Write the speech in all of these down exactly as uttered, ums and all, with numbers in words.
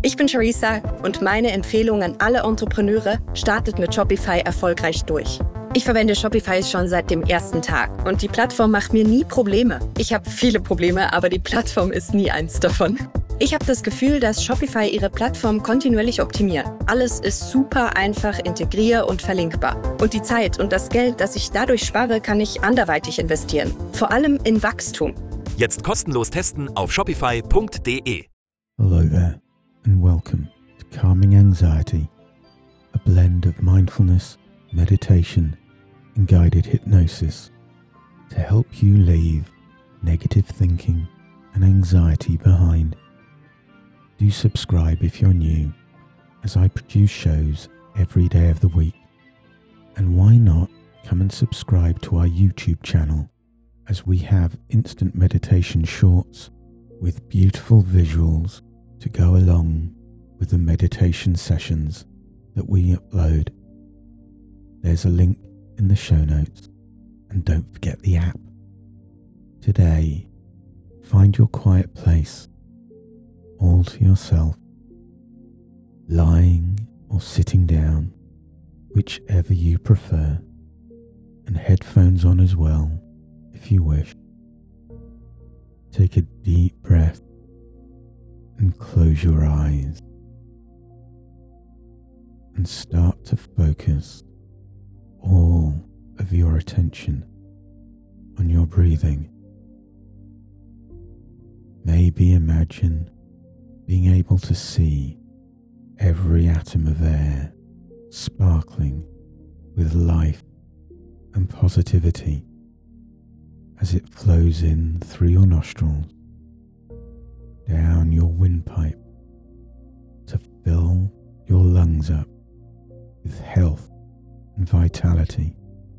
Ich bin Charissa und meine Empfehlung an alle Entrepreneure: startet mit Shopify erfolgreich durch. Ich verwende Shopify schon seit dem ersten Tag und die Plattform macht mir nie Probleme. Ich habe viele Probleme, aber die Plattform ist nie eins davon. Ich habe das Gefühl, dass Shopify ihre Plattform kontinuierlich optimiert. Alles ist super einfach integrier- und verlinkbar. Und die Zeit und das Geld, das ich dadurch spare, kann ich anderweitig investieren. Vor allem in Wachstum. Jetzt kostenlos testen auf shopify punkt de. Hello there and welcome to Calming Anxiety, a blend of mindfulness, meditation and guided hypnosis to help you leave negative thinking and anxiety behind. Do subscribe if you're new, as I produce shows every day of the week. And why not come and subscribe to our YouTube channel, as we have instant meditation shorts with beautiful visuals to go along with the meditation sessions that we upload. There's a link in the show notes, and don't forget the app. Today, find your quiet place, all to yourself, lying or sitting down, whichever you prefer, and headphones on as well if you wish. Take a deep breath and close your eyes and start to focus all of your attention on your breathing. Maybe imagine being able to see every atom of air sparkling with life and positivity as it flows in through your nostrils, down your windpipe to fill your lungs up with health and vitality.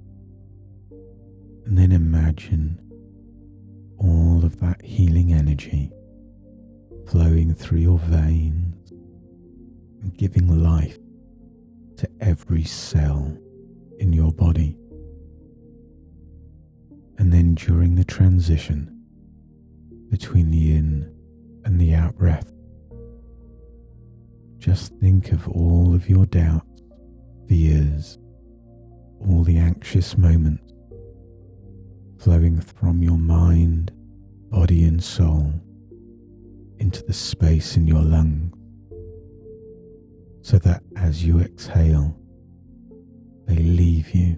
And then imagine all of that healing energy flowing through your veins and giving life to every cell in your body. And then during the transition between the in and the out breath, just think of all of your doubts, fears, all the anxious moments flowing from your mind, body and soul into the space in your lungs, so that as you exhale, they leave you.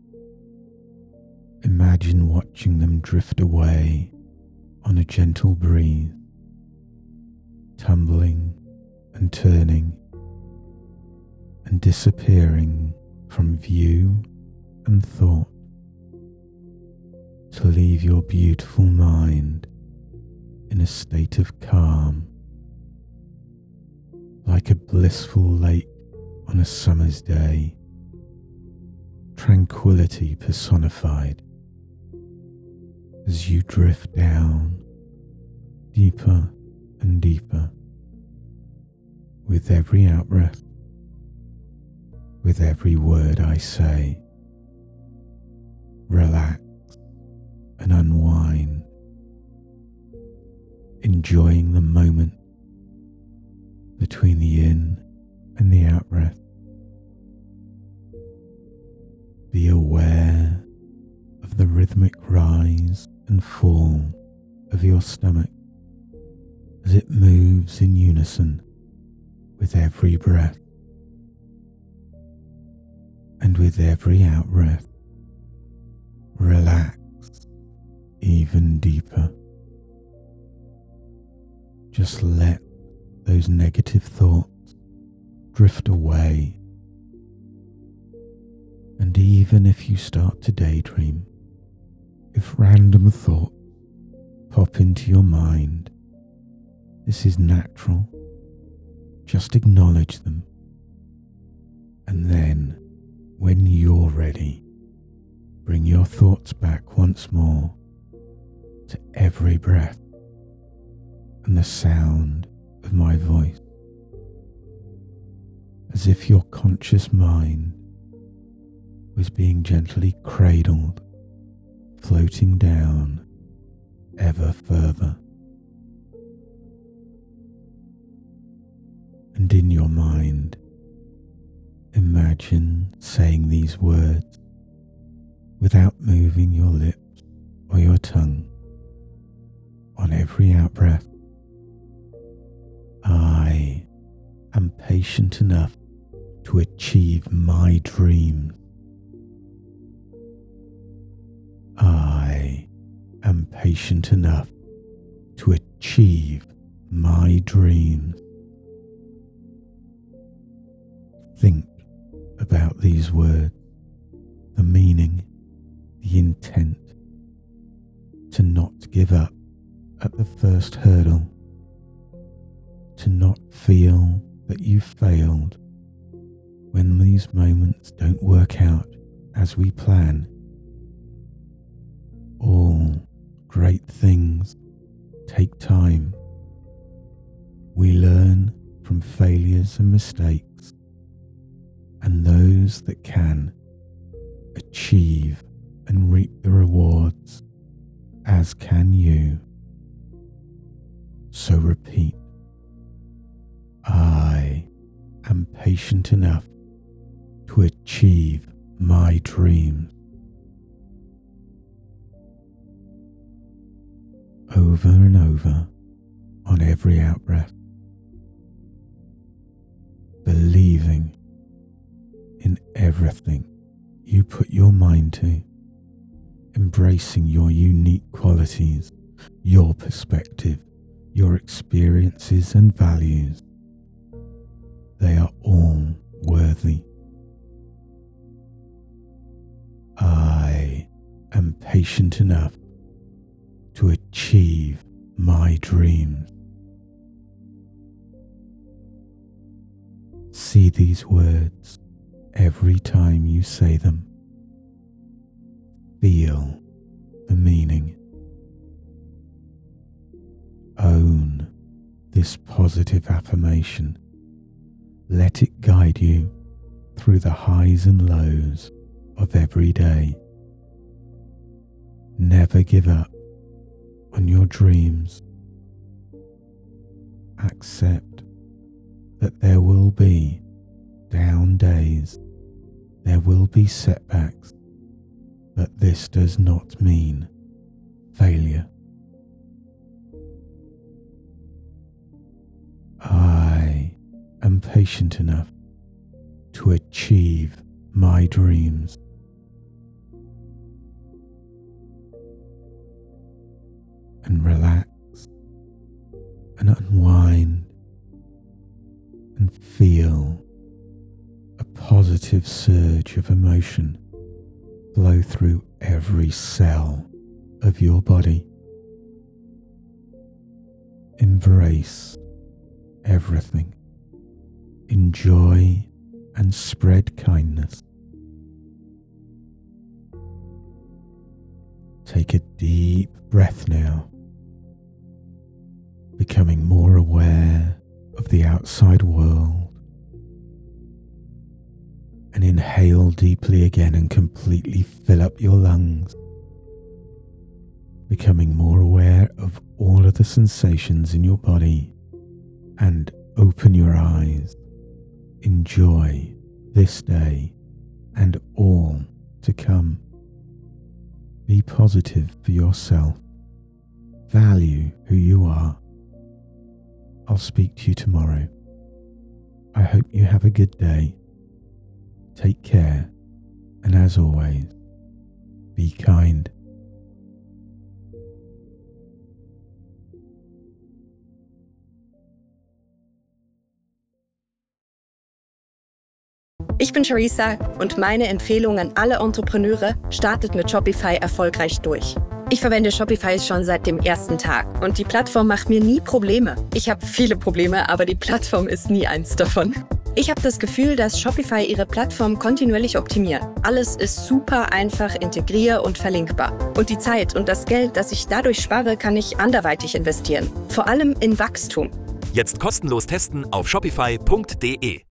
Imagine watching them drift away on a gentle breeze, tumbling and turning and disappearing from view and thought, to leave your beautiful mind in a state of calm, like a blissful lake on a summer's day, tranquility personified, as you drift down deeper and deeper with every out-breath, with every word I say. Relax and unwind, enjoying the moment between the in and the out breath. Be aware of the rhythmic rise and fall of your stomach as it moves in unison with every breath, and with every out breath, relax even deeper. Just let those negative thoughts drift away. And even if you start to daydream, if random thoughts pop into your mind, this is natural. Just acknowledge them. And then, when you're ready, bring your thoughts back once more to every breath and the sound of my voice, as if your conscious mind was being gently cradled, floating down ever further. And in your mind, imagine saying these words without moving your lips or your tongue. On every out-breath, I am patient enough to achieve my dreams. I am patient enough to achieve my dreams. Think about these words, the meaning, the intent, to not give up at the first hurdle, to not feel that you failed when these moments don't work out as we plan. All great things take time. We learn from failures and mistakes, and those that can achieve and reap the rewards, as can you. So repeat, I am patient enough to achieve my dreams. Over and over on every out-breath, believing in everything you put your mind to, embracing your unique qualities, your perspective, your experiences and values. They are all worthy. I am patient enough to achieve my dreams. See these words every time you say them. Feel the meaning. Own this positive affirmation. Let it guide you through the highs and lows of every day. Never give up on your dreams. Accept that there will be down days, there will be setbacks, but this does not mean failure. I am patient enough to achieve my dreams. And relax and unwind and feel a positive surge of emotion flow through every cell of your body. Embrace everything. Enjoy and spread kindness. Take a deep breath now, becoming more aware of the outside world. And inhale deeply again and completely fill up your lungs, becoming more aware of all of the sensations in your body, and open your eyes. Enjoy this day and all to come. Be positive for yourself. Value who you are. I'll speak to you tomorrow. I hope you have a good day. Take care, and as always, be kind. Ich bin Charissa und meine Empfehlung an alle Entrepreneure: startet mit Shopify erfolgreich durch. Ich verwende Shopify schon seit dem ersten Tag und die Plattform macht mir nie Probleme. Ich habe viele Probleme, aber die Plattform ist nie eins davon. Ich habe das Gefühl, dass Shopify ihre Plattform kontinuierlich optimiert. Alles ist super einfach integrier- und verlinkbar. Und die Zeit und das Geld, das ich dadurch spare, kann ich anderweitig investieren. Vor allem in Wachstum. Jetzt kostenlos testen auf shopify punkt de.